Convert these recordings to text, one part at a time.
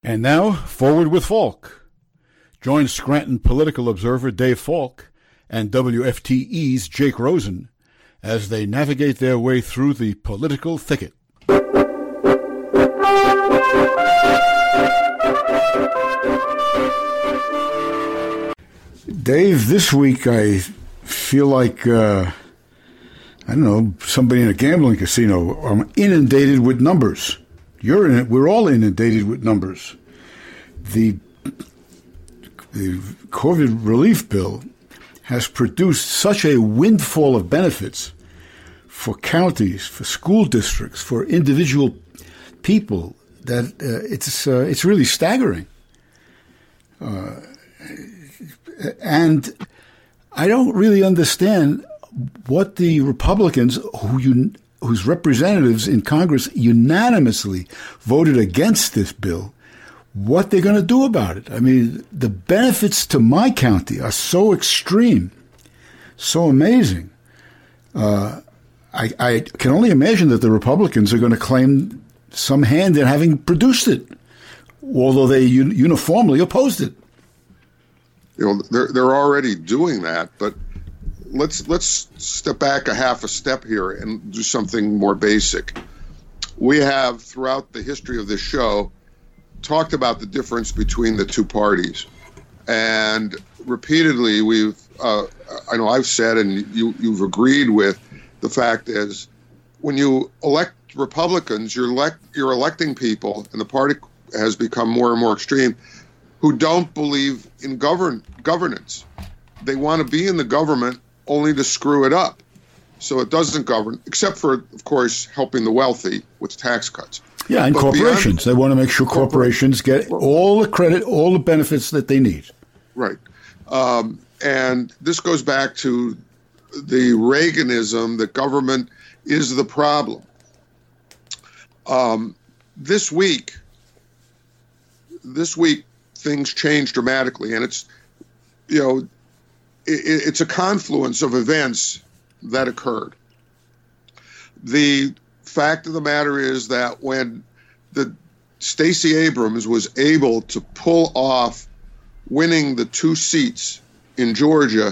And now, Forward with Falk. Join Scranton political observer Dave Falk and WFTE's Jake Rosen as they navigate their way through the political thicket. Dave, this week I feel like, I don't know, somebody in a gambling casino. I'm inundated with numbers. You're in it. We're all inundated with numbers. The COVID relief bill has produced such a windfall of benefits for counties, for school districts, for individual people that it's really staggering. And I don't really understand what the Republicans, whose representatives in Congress unanimously voted against this bill, what they're going to do about it. I mean, the benefits to my county are so extreme, so amazing. I can only imagine that the Republicans are going to claim some hand in having produced it, although they uniformly opposed it. You know, they're already doing that, but let's step back a half a step here and do something more basic. We have, throughout the history of this show, talked about the difference between the two parties, and repeatedly I know I've said, and you've agreed with, the fact is, when you elect Republicans, you're electing people, and the party has become more and more extreme, who don't believe in governance. They want to be in the government only to screw it up, so it doesn't govern, except for, of course, helping the wealthy with tax cuts. Yeah, and corporations. They want to make sure corporations get all the credit, all the benefits that they need. Right. And this goes back to the Reaganism that government is the problem. This week, things change dramatically, and it's a confluence of events that occurred. The fact of the matter is that when Stacey Abrams was able to pull off winning the 2 seats in Georgia,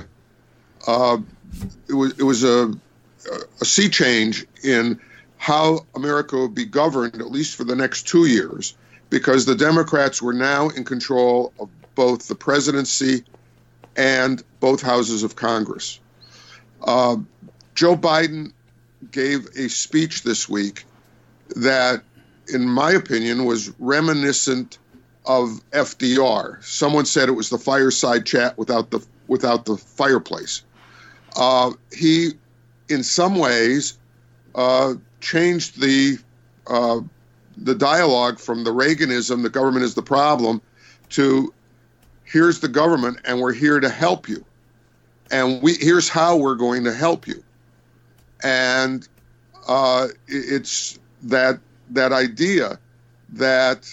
it was a sea change in how America would be governed, at least for the next 2 years, because the Democrats were now in control of both the presidency and both houses of Congress. Joe Biden gave a speech this week that, in my opinion, was reminiscent of FDR. Someone said it was the fireside chat without the fireplace. He, in some ways, changed the dialogue from the Reaganism, the government is the problem, to here's the government and we're here to help you. And here's how we're going to help you. And it's that idea that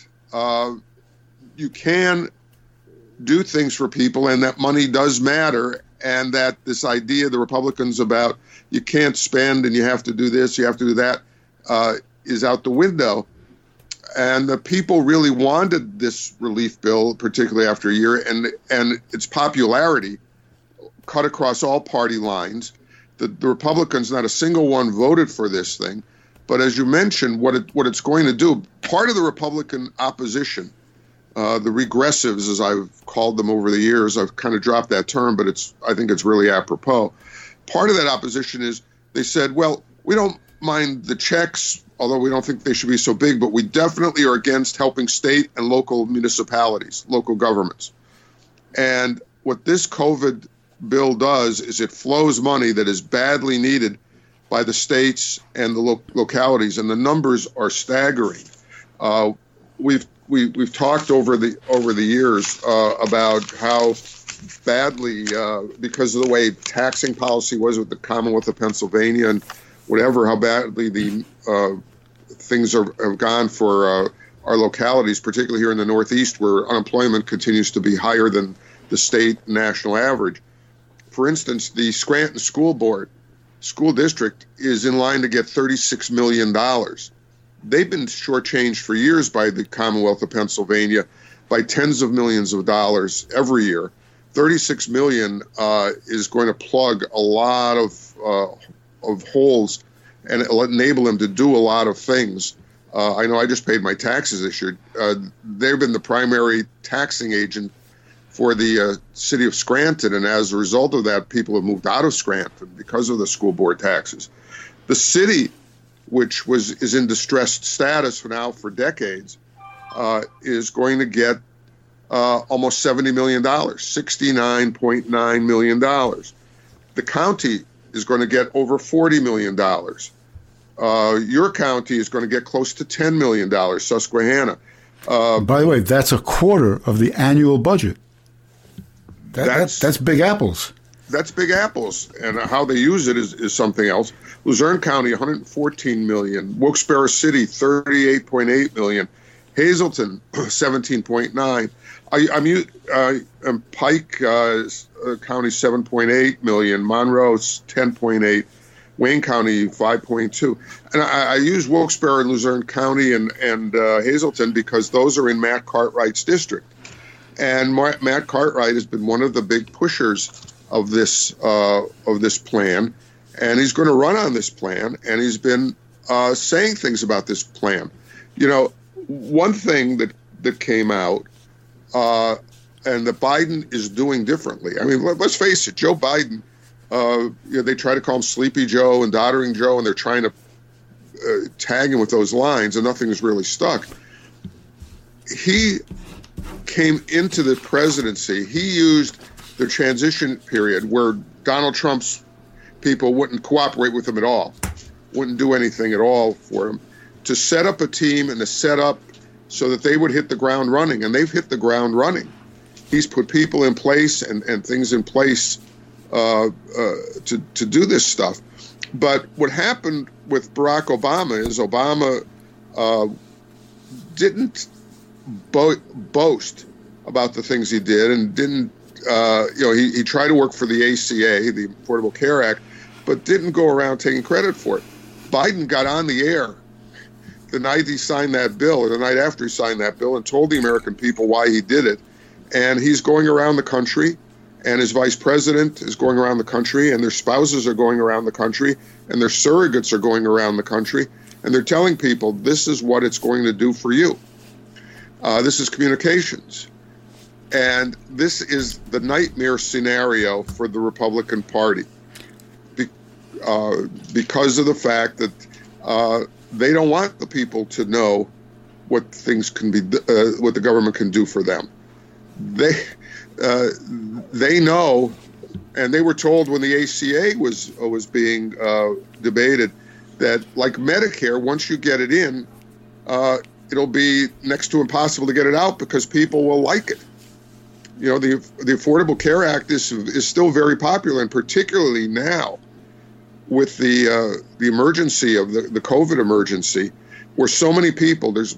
you can do things for people and that money does matter, and that this idea the Republicans about you can't spend and you have to do this, you have to do that, is out the window. And the people really wanted this relief bill, particularly after a year, and its popularity cut across all party lines. The Republicans, not a single one voted for this thing. But as you mentioned, what it's going to do, part of the Republican opposition, the regressives, as I've called them over the years, I've kind of dropped that term, but I think it's really apropos. Part of that opposition is they said, well, we don't mind the checks, although we don't think they should be so big, but we definitely are against helping state and local municipalities, local governments. And what this COVID bill does is it flows money that is badly needed by the states and the localities, and the numbers are staggering. We've talked over the years about how badly, because of the way taxing policy was with the Commonwealth of Pennsylvania and whatever, how badly the things have gone for our localities, particularly here in the Northeast, where unemployment continues to be higher than the state national average. For instance, the Scranton School District is in line to get $36 million. they've been shortchanged for years by the Commonwealth of Pennsylvania by tens of millions of dollars every year. $36 million is going to plug a lot of holes, and it'll enable them to do a lot of things. I know I just paid my taxes this year. They've been the primary taxing agent for the city of Scranton, and as a result of that, people have moved out of Scranton because of the school board taxes. The city, which is in distressed status for decades, is going to get almost $70 million, $69.9 million. The county is going to get over $40 million. Your county is going to get close to $10 million, Susquehanna. By the way, that's a quarter of the annual budget. That's big apples. That's big apples, and how they use it is something else. Luzerne County, $114 million. Wilkes-Barre City, $38.8 million. Hazleton, $17.9. Pike County, $7.8 million. Monroe, $10.8. Wayne County, $5.2. And I use Wilkes-Barre and Luzerne County and Hazleton because those are in Matt Cartwright's district. And Matt Cartwright has been one of the big pushers of this plan, and he's going to run on this plan, and he's been saying things about this plan. You know, one thing that came out, and that Biden is doing differently. I mean, let's face it, Joe Biden, they try to call him Sleepy Joe and Doddering Joe, and they're trying to tag him with those lines, and nothing is really stuck. He came into the presidency, he used the transition period where Donald Trump's people wouldn't cooperate with him at all, wouldn't do anything at all for him, to set up a team and to set up so that they would hit the ground running. And they've hit the ground running. He's put people in place and things in place to do this stuff. But what happened with Barack Obama is Obama didn't boast about the things he did, and didn't, he tried to work for the ACA, the Affordable Care Act, but didn't go around taking credit for it. Biden got on the air the night he signed that bill, or the night after he signed that bill, and told the American people why he did it. And he's going around the country, and his vice president is going around the country, and their spouses are going around the country, and their surrogates are going around the country, and they're telling people this is what it's going to do for you. This is communications. And this is the nightmare scenario for the Republican Party because of the fact that they don't want the people to know what things can be, what the government can do for them. They know, and they were told when the ACA was being debated that, like Medicare, once you get it in, it'll be next to impossible to get it out because people will like it. You know, the Affordable Care Act is still very popular, and particularly now with the emergency of the COVID emergency, where so many people, there's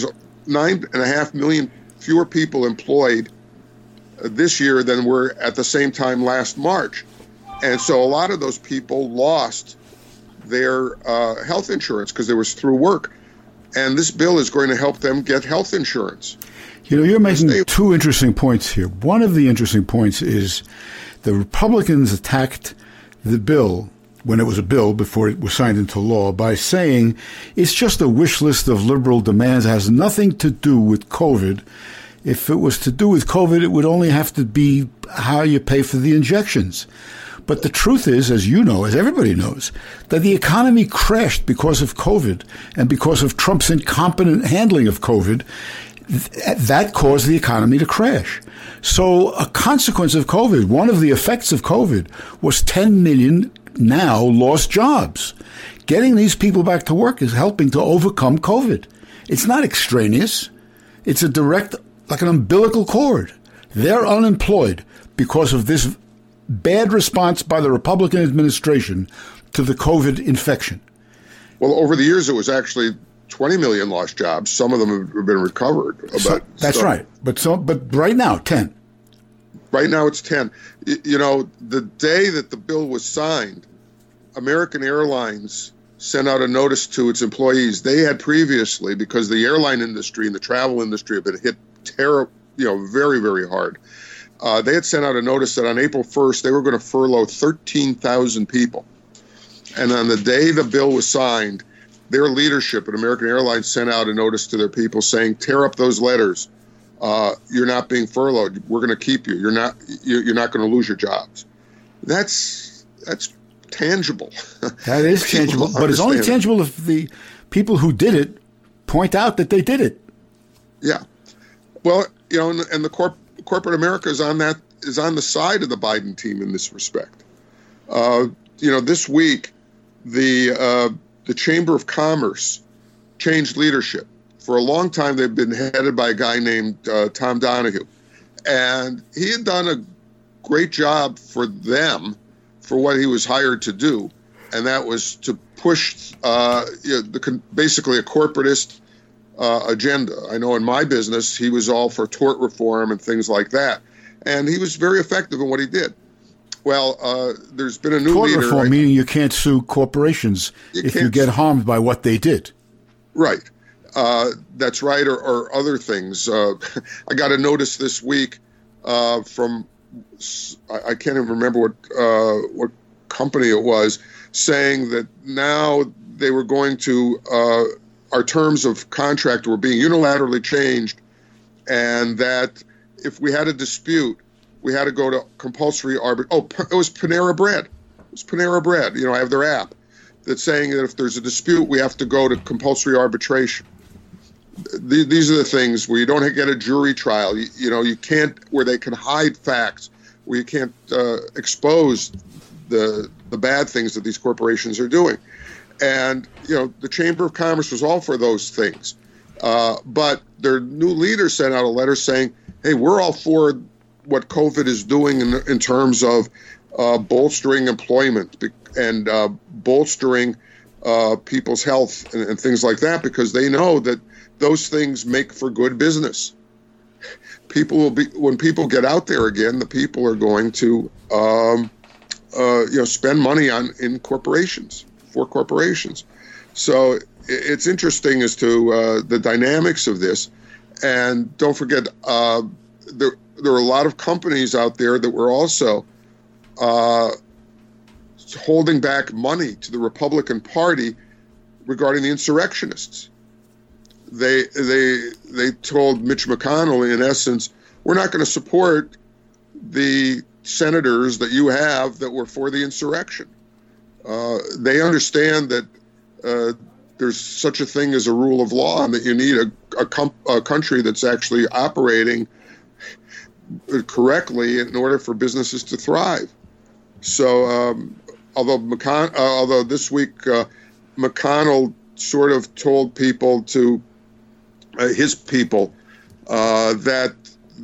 9.5 million fewer people employed this year than were at the same time last March. And so a lot of those people lost their health insurance because it was through work. And this bill is going to help them get health insurance. You know, you're making two interesting points here. One of the interesting points is the Republicans attacked the bill when it was a bill before it was signed into law by saying it's just a wish list of liberal demands. It has nothing to do with COVID. If it was to do with COVID, it would only have to be how you pay for the injections. But the truth is, as you know, as everybody knows, that the economy crashed because of COVID and because of Trump's incompetent handling of COVID. That caused the economy to crash. So a consequence of COVID, one of the effects of COVID, was 10 million now lost jobs. Getting these people back to work is helping to overcome COVID. It's not extraneous. It's a direct, like an umbilical cord. They're unemployed because of this bad response by the Republican administration to the COVID infection. Well, over the years, it was actually 20 million lost jobs. Some of them have been recovered. That's right. But right now, 10. Right now, it's 10. You know, the day that the bill was signed, American Airlines sent out a notice to its employees. They had previously, because the airline industry and the travel industry have been hit very, very hard. They had sent out a notice that on April 1st, they were going to furlough 13,000 people. And on the day the bill was signed, their leadership at American Airlines sent out a notice to their people saying, tear up those letters. You're not being furloughed. We're going to keep you. You're not going to lose your jobs. That's tangible. That is tangible, but it's only tangible if the people who did it point out that they did it. Yeah. Well, and the corporate America is on the side of the Biden team in this respect. This week, the Chamber of Commerce changed leadership. For a long time, they've been headed by a guy named Tom Donahue, and he had done a great job for them for what he was hired to do, and that was to push basically a corporatist agenda. I know in my business, he was all for tort reform and things like that, and he was very effective in what he did. Well, there's been a new leader. Tort reform, meaning you can't sue corporations if you get harmed by what they did. Right. That's right, or other things. I got a notice this week from, I can't even remember what company it was, saying that now they were going to, our terms of contract were being unilaterally changed, and that if we had a dispute, we had to go to compulsory arbitration. Oh, it was Panera Bread. It was Panera Bread. I have their app that's saying that if there's a dispute, we have to go to compulsory arbitration. These are the things where you don't get a jury trial. You can't, where they can hide facts, where you can't expose the bad things that these corporations are doing. And, the Chamber of Commerce was all for those things. But their new leader sent out a letter saying, hey, we're all for what COVID is doing in terms of bolstering employment and bolstering people's health and things like that, because they know that those things make for good business. When people get out there again, the people are going to, spend money in corporations, for corporations. So it's interesting as to the dynamics of this. And don't forget, there are a lot of companies out there that were also holding back money to the Republican Party regarding the insurrectionists. They told Mitch McConnell, in essence, we're not going to support the senators that you have that were for the insurrection. They understand that there's such a thing as a rule of law, and that you need a country that's actually operating correctly in order for businesses to thrive. So, although this week McConnell sort of told people his people that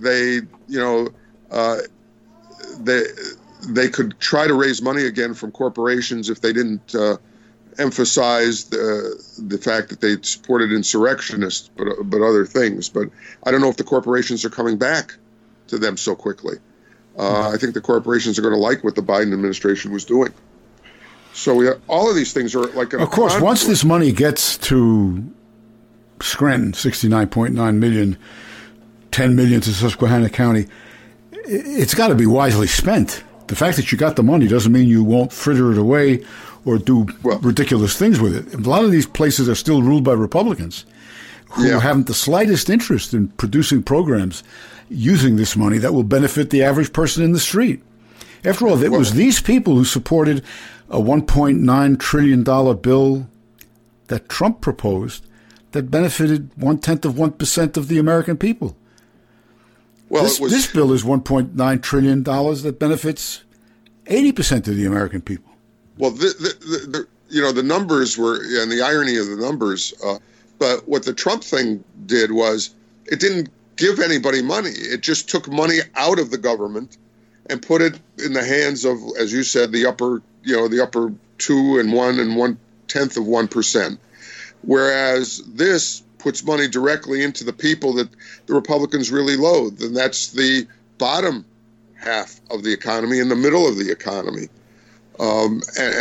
they could try to raise money again from corporations if they didn't emphasize the fact that they supported insurrectionists, but other things. But I don't know if the corporations are coming back to them so quickly. I think the corporations are going to like what the Biden administration was doing. So all of these things are like of course, once this money gets to Scranton, $69.9 million, $10 million to Susquehanna County, it's got to be wisely spent. The fact that you got the money doesn't mean you won't fritter it away or do ridiculous things with it. A lot of these places are still ruled by Republicans who haven't the slightest interest in producing programs using this money that will benefit the average person in the street. After all, it was these people who supported a $1.9 trillion bill that Trump proposed that benefited 0.1% of the American people. Well, this bill is $1.9 trillion that benefits 80% of the American people. Well, the numbers were, and the irony of the numbers, but what the Trump thing did was it didn't give anybody money. It just took money out of the government and put it in the hands of, as you said, the upper 2 and 1/10%. Whereas this puts money directly into the people that the Republicans really loathe, and that's the bottom half of the economy and the middle of the economy. And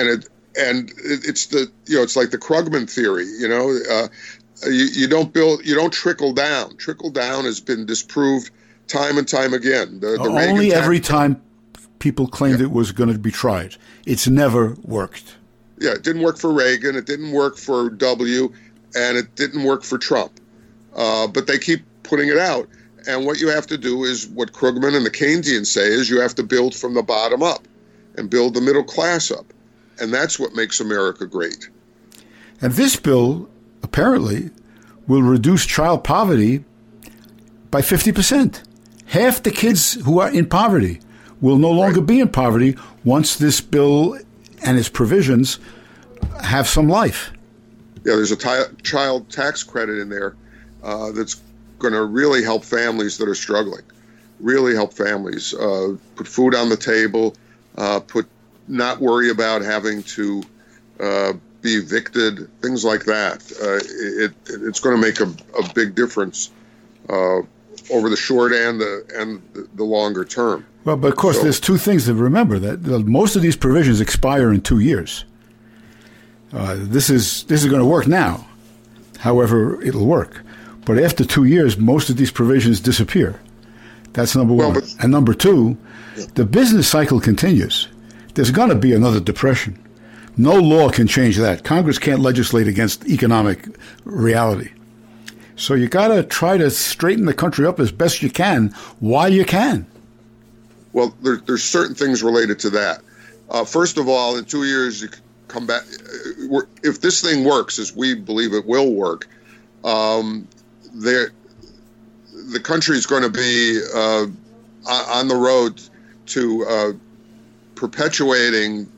it's like the Krugman theory. You don't trickle down. Trickle down has been disproved time and time again. Only every time people claimed it was going to be tried. It's never worked. Yeah, it didn't work for Reagan. It didn't work for W. And it didn't work for Trump. But they keep putting it out. And what you have to do is what Krugman and the Keynesians say is you have to build from the bottom up and build the middle class up. And that's what makes America great. And this bill, apparently, will reduce child poverty by 50%. Half the kids who are in poverty will no longer be in poverty once this bill and its provisions have some life. Yeah, there's a child tax credit in there that's going to really help families that are struggling, really help families put food on the table, not worry about having to be evicted, things like that. It's going to make a big difference over the short and the longer term. Well, but of course, there's two things to remember. That most of these provisions expire in 2 years. This is going to work now. However, it'll work. But after 2 years, most of these provisions disappear. That's number one. And number two, the business cycle continues. There's going to be another depression. No law can change that. Congress can't legislate against economic reality. So you got to try to straighten the country up as best you can while you can. Well, there's certain things related to that. First of all, in 2 years, you come back. If this thing works, as we believe it will work, the country is going to be on the road to perpetuating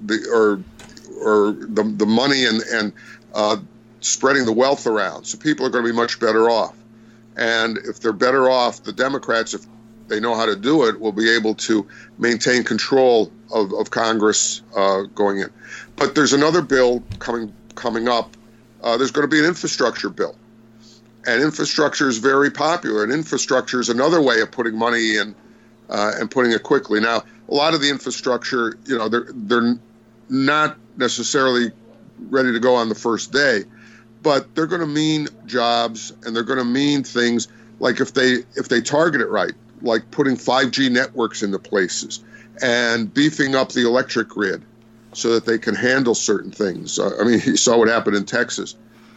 the money and spreading the wealth around. So people are going to be much better off. And if they're better off, the Democrats, if they know how to do it, will be able to maintain control of Congress going in. But there's another bill coming up. There's going to be an infrastructure bill. And infrastructure is very popular. And infrastructure is another way of putting money in and putting it quickly. Now, a lot of the infrastructure, they're not necessarily ready to go on the first day, but they're going to mean jobs, and they're going to mean things like if they target it right, like putting 5G networks into places and beefing up the electric grid so that they can handle certain things. You saw what happened in Texas,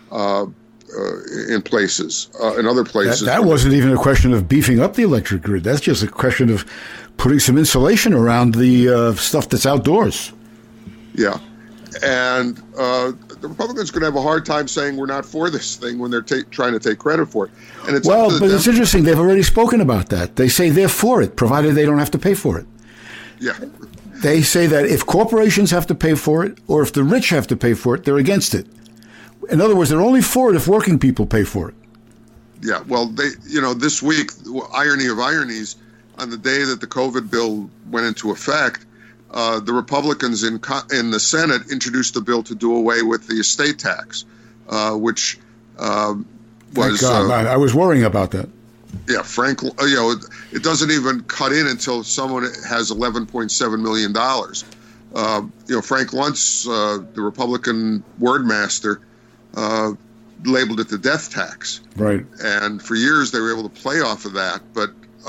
in places, in other places. That wasn't even a question of beefing up the electric grid. That's just a question of putting some insulation around the stuff that's outdoors. Yeah. And the Republicans are going to have a hard time saying we're not for this thing when they're trying to take credit for it. And it's it's interesting. They've already spoken about that. They say they're for it, provided they don't have to pay for it. Yeah. They say that if corporations have to pay for it, or if the rich have to pay for it, they're against it. In other words, they're only for it if working people pay for it. Yeah. Well, this week, irony of ironies, on the day that the COVID bill went into effect, the Republicans in the Senate introduced a bill to do away with the estate tax, which was. I was worrying about that. Yeah, it doesn't even cut in until someone has $11.7 million. Frank Luntz, the Republican word master, labeled it the death tax. Right. And for years they were able to play off of that, but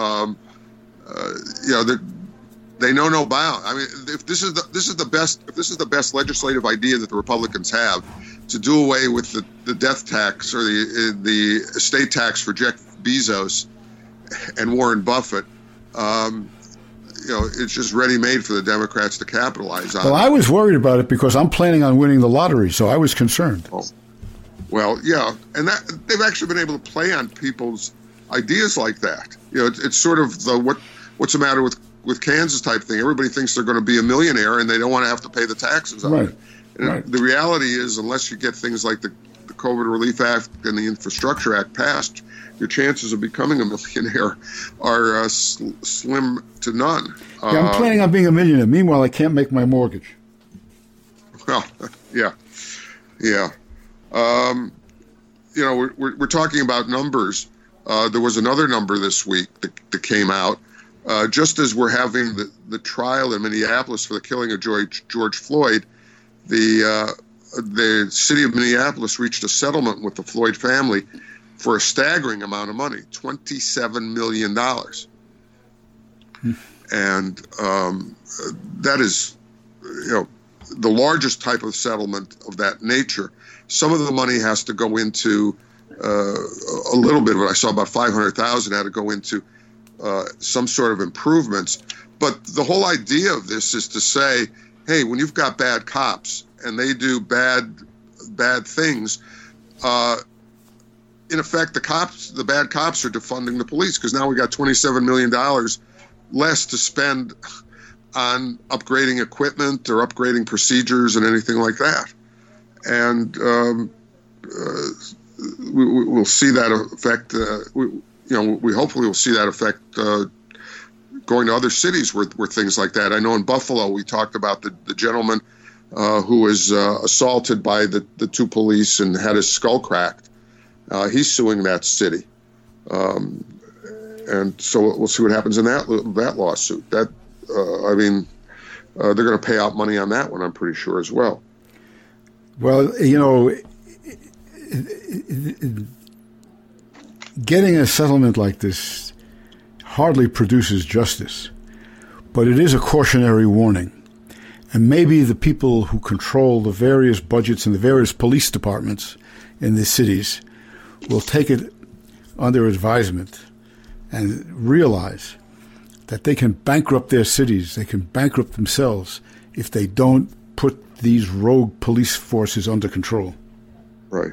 they know no bound. I mean, if this is the best legislative idea that the Republicans have, to do away with the death tax or the estate tax for Jeff Bezos and Warren Buffett, it's just ready-made for the Democrats to capitalize on. Well, I was worried about it because I'm planning on winning the lottery, so I was concerned. Oh. Well, yeah, and that they've actually been able to play on people's ideas like that. It's sort of what's the matter with Kansas type thing. Everybody thinks they're going to be a millionaire and they don't want to have to pay the taxes on it. And the reality is, unless you get things like the COVID Relief Act and the Infrastructure Act passed, your chances of becoming a millionaire are slim to none. I'm planning on being a millionaire. Meanwhile, I can't make my mortgage. Well, yeah. We're talking about numbers. There was another number this week that came out. Just as we're having the trial in Minneapolis for the killing of George Floyd, the city of Minneapolis reached a settlement with the Floyd family for a staggering amount of money, $27 million. And that is, the largest type of settlement of that nature. Some of the money has to go into a little bit of it. I saw about $500,000 had to go into some sort of improvements. But the whole idea of this is to say, hey, when you've got bad cops and they do bad things, in effect, the bad cops are defunding the police, because now we got $27 million less to spend on upgrading equipment or upgrading procedures and anything like that. And we'll see that effect. We hopefully will see that effect going to other cities where things like that. I know in Buffalo we talked about the gentleman who was assaulted by the two police and had his skull cracked. He's suing that city, and so we'll see what happens in that lawsuit. They're going to pay out money on that one, I'm pretty sure, as well. Well, getting a settlement like this hardly produces justice, but it is a cautionary warning. And maybe the people who control the various budgets in the various police departments in the cities will take it under advisement and realize that they can bankrupt their cities, they can bankrupt themselves if they don't put these rogue police forces under control. Right.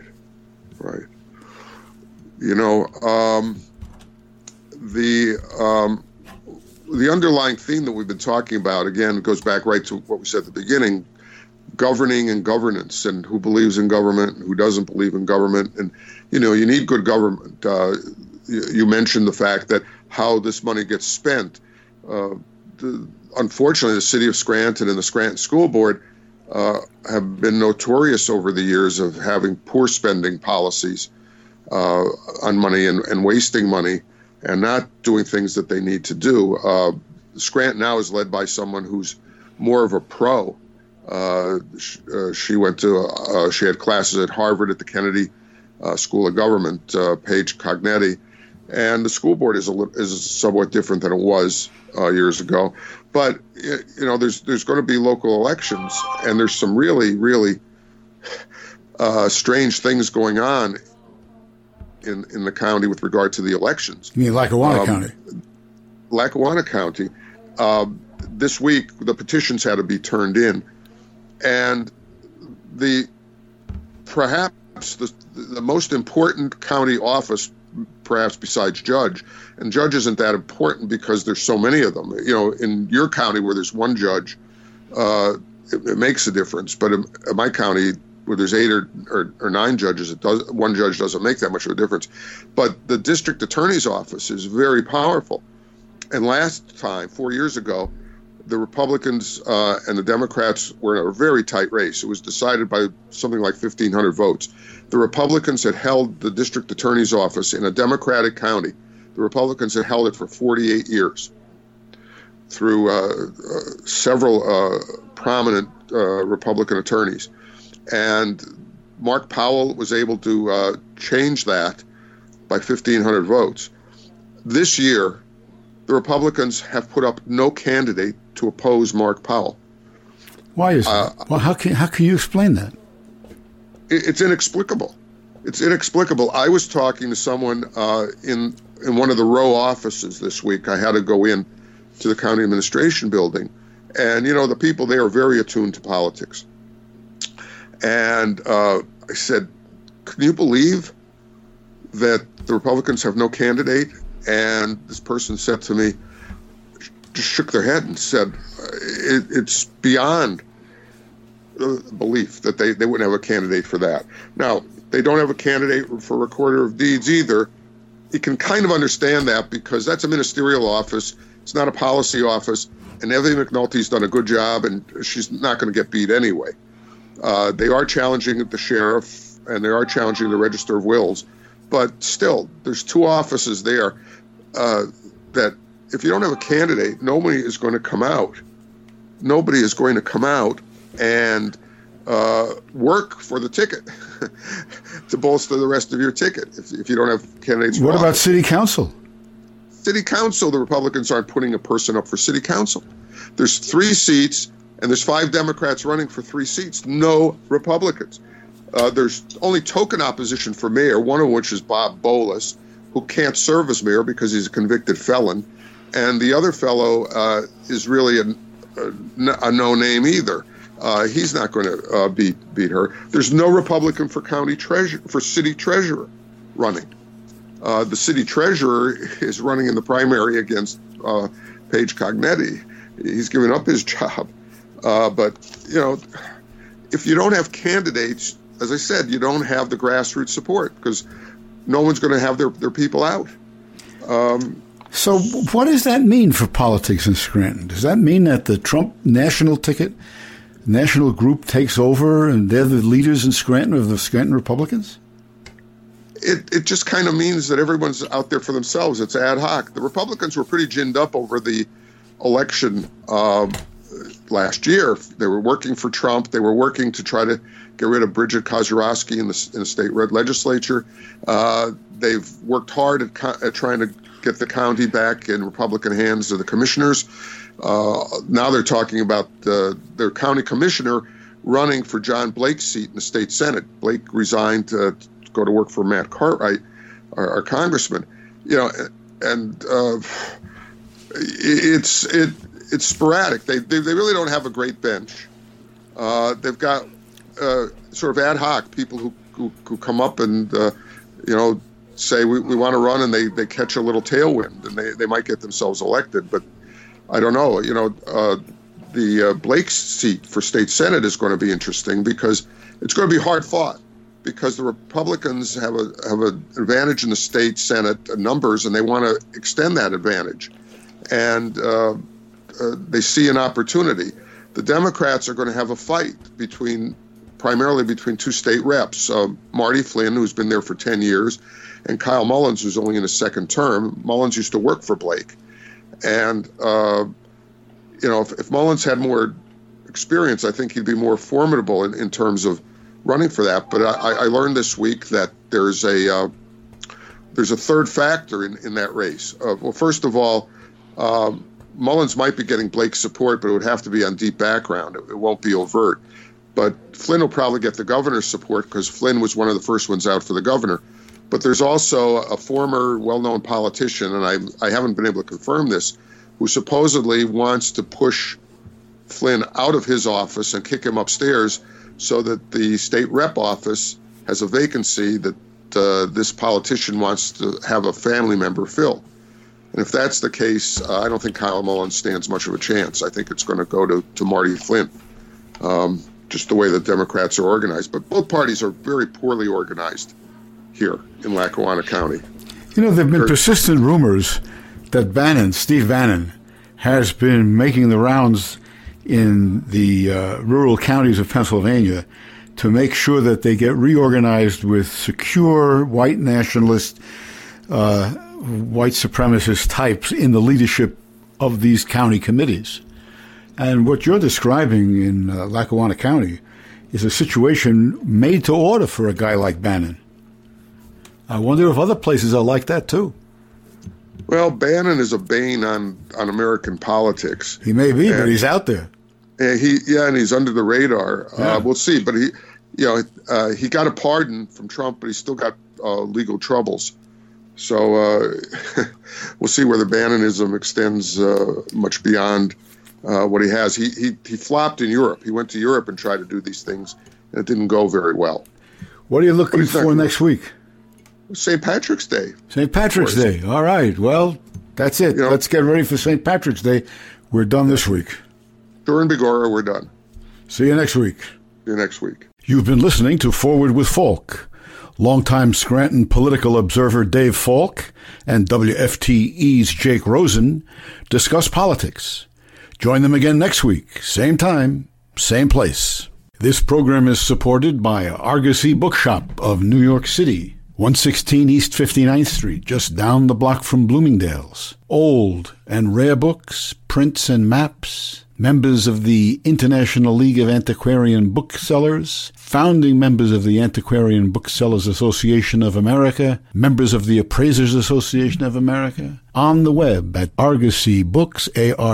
The underlying theme that we've been talking about, again, goes back right to what we said at the beginning: governing and governance, and who believes in government and who doesn't believe in government. And, you need good government. You mentioned the fact that how this money gets spent. Unfortunately, the city of Scranton and the Scranton School Board have been notorious over the years of having poor spending policies on money and wasting money and not doing things that they need to do. Scranton now is led by someone who's more of a pro. She had classes at Harvard at the Kennedy School of Government, Paige Cognetti, and the school board is somewhat different than it was years ago. But there's going to be local elections, and there's some really, really strange things going on in the county with regard to the elections. You mean Lackawanna County? Lackawanna County. This week, the petitions had to be turned in, and perhaps the most important county office, perhaps besides judge, and judge isn't that important because there's so many of them. In your county where there's one judge, it makes a difference. But in my county where there's 8 or 9 judges, one judge doesn't make that much of a difference. But the district attorney's office is very powerful. And last time, 4 years ago, the Republicans and the Democrats were in a very tight race. It was decided by something like 1,500 votes. The Republicans had held the district attorney's office in a Democratic county. The Republicans had held it for 48 years through several prominent Republican attorneys. And Mark Powell was able to change that by 1,500 votes. This year, the Republicans have put up no candidate to oppose Mark Powell. Why is that? Well, how can you explain that? It's inexplicable. It's inexplicable. I was talking to someone in one of the row offices this week. I had to go in to the county administration building, and the people there are very attuned to politics. And I said, "Can you believe that the Republicans have no candidate?" And this person said to me, just shook their head and said, it's beyond belief that they wouldn't have a candidate for that. Now, they don't have a candidate for recorder of deeds either. You can kind of understand that because that's a ministerial office. It's not a policy office. And Evie McNulty's done a good job, and she's not going to get beat anyway. They are challenging the sheriff, and they are challenging the Register of Wills. But still, there's 2 offices there that if you don't have a candidate, nobody is going to come out. Nobody is going to come out and work for the ticket to bolster the rest of your ticket if you don't have candidates. What about city council? City council, the Republicans aren't putting a person up for city council. There's 3 seats, and there's 5 Democrats running for 3 seats. No Republicans. There's only token opposition for mayor, one of which is Bob Bolas, who can't serve as mayor because he's a convicted felon. And the other fellow is really a no-name either. He's not going to beat her. There's no Republican for city treasurer running. The city treasurer is running in the primary against Paige Cognetti. He's given up his job. But, if you don't have candidates, as I said, you don't have the grassroots support because no one's going to have their people out. So what does that mean for politics in Scranton? Does that mean that the Trump national group takes over and they're the leaders in Scranton of the Scranton Republicans? It just kind of means that everyone's out there for themselves. It's ad hoc. The Republicans were pretty ginned up over the election last year. They were working for Trump. They were working to try to get rid of Bridget Kozurowski in the state legislature. They've worked hard at trying to get the county back in Republican hands of the commissioners. Now they're talking about their county commissioner running for John Blake's seat in the state Senate. Blake resigned to go to work for Matt Cartwright, our congressman. It's sporadic. They really don't have a great bench. They've got sort of ad hoc people who come up and say we want to run, and they catch a little tailwind, and they might get themselves elected. But I don't know. The Blake's seat for state Senate is going to be interesting because it's going to be hard fought because the Republicans have an advantage in the state Senate numbers, and they want to extend that advantage. And they see an opportunity. The Democrats are going to have a fight primarily between 2 state reps, Marty Flynn, who's been there for 10 years, and Kyle Mullins, who's only in his 2nd term. Mullins used to work for Blake. And, if Mullins had more experience, I think he'd be more formidable in terms of running for that. But I learned this week that there's a third factor in that race. Well, first of all, Mullins might be getting Blake's support, but it would have to be on deep background. It won't be overt. But Flynn will probably get the governor's support because Flynn was one of the first ones out for the governor. But there's also a former well-known politician, and I haven't been able to confirm this, who supposedly wants to push Flynn out of his office and kick him upstairs so that the state rep office has a vacancy that this politician wants to have a family member fill. And if that's the case, I don't think Kyle Mullins stands much of a chance. I think it's going to go to Marty Flynn, just the way the Democrats are organized. But both parties are very poorly organized here in Lackawanna County. There have been persistent rumors that Steve Bannon, has been making the rounds in the rural counties of Pennsylvania to make sure that they get reorganized with secure white nationalist white supremacist types in the leadership of these county committees. And what you're describing in Lackawanna County is a situation made to order for a guy like Bannon. I wonder if other places are like that too. Well, Bannon is a bane on American politics. He may be, but he's out there. And he's under the radar. Yeah. We'll see. But he got a pardon from Trump, but he's still got legal troubles. So we'll see whether Bannonism extends much beyond what he has. He flopped in Europe. He went to Europe and tried to do these things, and it didn't go very well. What are you looking for next week? St. Patrick's Day. St. Patrick's Day. All right. Well, that's it. Let's get ready for St. Patrick's Day. We're done this week. During Bigora, we're done. See you next week. See you next week. You've been listening to Forward with Falk. Longtime Scranton political observer Dave Falk and WFTE's Jake Rosen discuss politics. Join them again next week, same time, same place. This program is supported by Argosy Bookshop of New York City, 116 East 59th Street, just down the block from Bloomingdale's. Old and rare books, prints and maps, members of the International League of Antiquarian Booksellers, founding members of the Antiquarian Booksellers Association of America, members of the Appraisers Association of America, on the web at Argosy Books,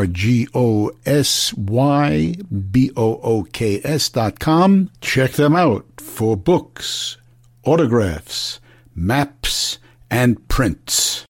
ARGOSYBOOKS.com. Check them out for books, autographs, maps, and prints.